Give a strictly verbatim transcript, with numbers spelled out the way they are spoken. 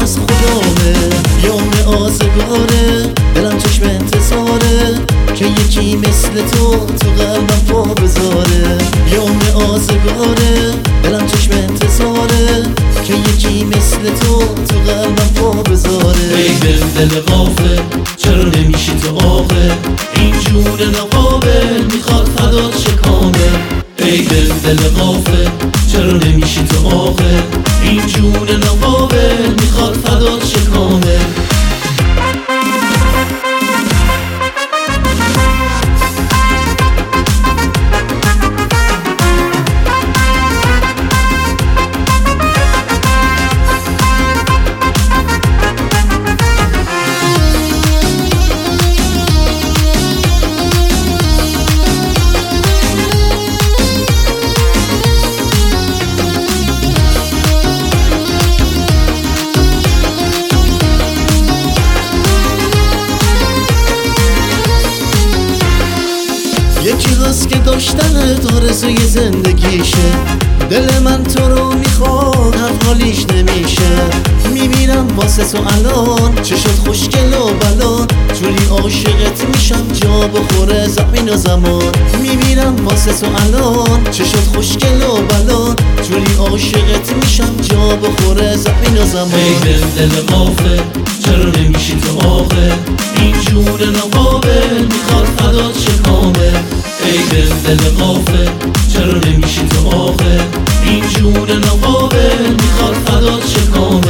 از خدامه، یوم آزگاره، دلم چشم انتظاره که یکی مثل تو تو قلبم پا بذاره. یوم آزگاره، دلم چشم انتظاره که یکی مثل تو تو قلبم پا بذاره. ای دل دل غافل چرا نمیشی تو عاقل، این جون ناقابل میخواد فدات شه کامل. ای دل دل غافل چرا نمیشی تو عاقل، این جون ناقابل میخواد فدات شه کامل. یکی هست که داشتنت آرزوی زندگیشه، دل من تو رو میخواد هر حالیش نمیشه. میمیرم واسه تو الان، چشات خوشگل و بلان، جوری عاشقت میشم جا بخوره زمین و زمان. میمیرم واسه تو الان، چشات خوشگل و بلان، جوری عاشقت میشم جا بخوره زمین و زمان. ای دل دل غافل چرا نمیشی تو عاقل، این جون ناقابل میخواد فدات شه کامل. ای دل دل غافل چرا نمیشی تو عاقل، این جون ناقابل میخواد فدات شه کامل.